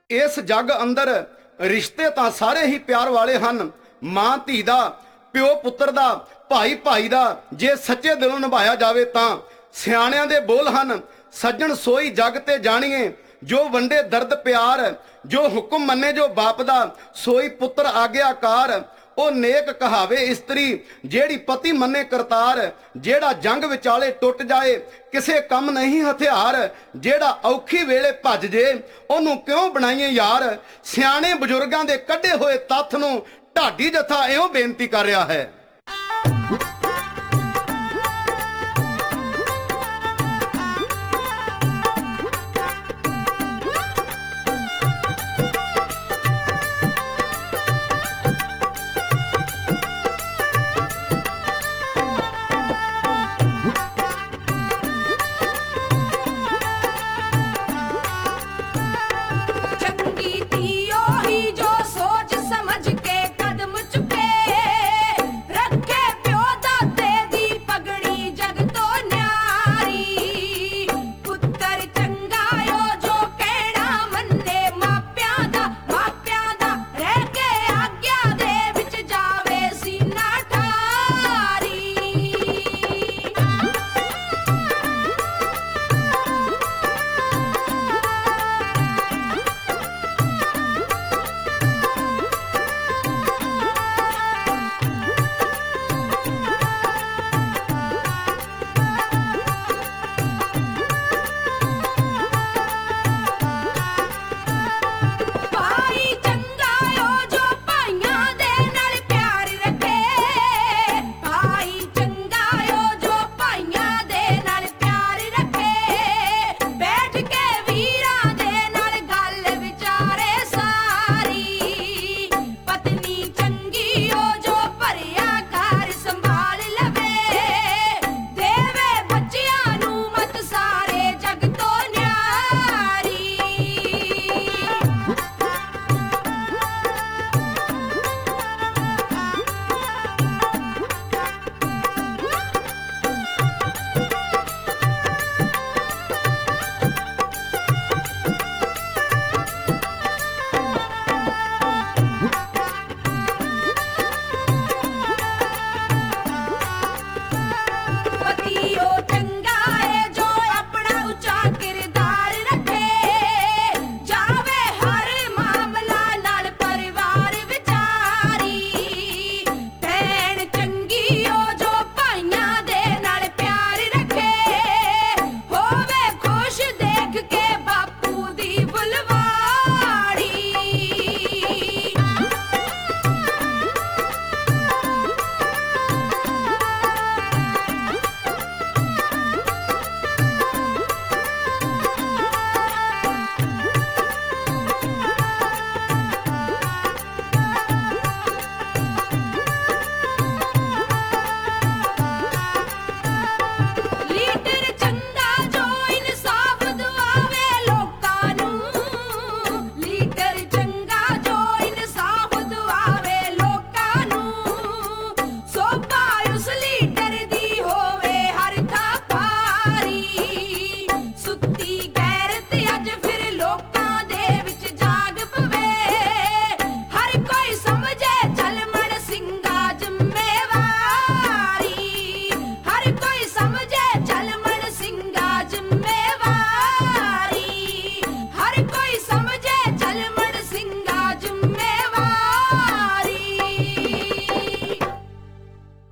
ਇਸ ਜੱਗ ਅੰਦਰ ਰਿਸ਼ਤੇ ਤਾਂ ਸਾਰੇ ਹੀ ਪਿਆਰ ਵਾਲੇ ਹਨ। ਮਾਂ ਧੀ ਦਾ, ਪਿਓ ਪੁੱਤਰ ਦਾ, ਭਾਈ ਭਾਈ ਦਾ ਜੇ ਸੱਚੇ ਦਿਲੋਂ ਨਿਭਾਇਆ ਜਾਵੇ ਤਾਂ। ਸਿਆਣਿਆਂ ਦੇ ਬੋਲ ਹਨ, ਸੱਜਣ ਸੋਈ ਜੱਗ ਤੇ ਜਾਣੀਏ, ਜੋ ਵੰਡੇ ਦਰਦ ਪਿਆਰ, ਜੋ ਹੁਕਮ ਮੰਨੇ ਜੋ ਬਾਪ ਦਾ, ਸੋਈ ਪੁੱਤਰ ਆਗਿਆਕਾਰ। ਉਹ ਨੇਕ ਕਹਾਵੇ ਇਸਤਰੀ, ਜਿਹੜੀ ਪਤੀ ਮੰਨੇ ਕਰਤਾਰ। ਜਿਹੜਾ ਜੰਗ ਵਿਚਾਲੇ ਟੁੱਟ ਜਾਏ, ਕਿਸੇ ਕੰਮ ਨਹੀਂ ਹਥਿਆਰ। ਜਿਹੜਾ ਔਖੀ ਵੇਲੇ ਭੱਜ ਜੇ, ਉਹਨੂੰ ਕਿਉਂ ਬਣਾਈਏ ਯਾਰ। ਸਿਆਣੇ ਬਜ਼ੁਰਗਾਂ ਦੇ ਕੱਢੇ ਹੋਏ ਤੱਥ ਨੂੰ ਢਾਡੀ ਜਥਾ ਇਉਂ ਬੇਨਤੀ ਕਰ ਰਿਹਾ ਹੈ।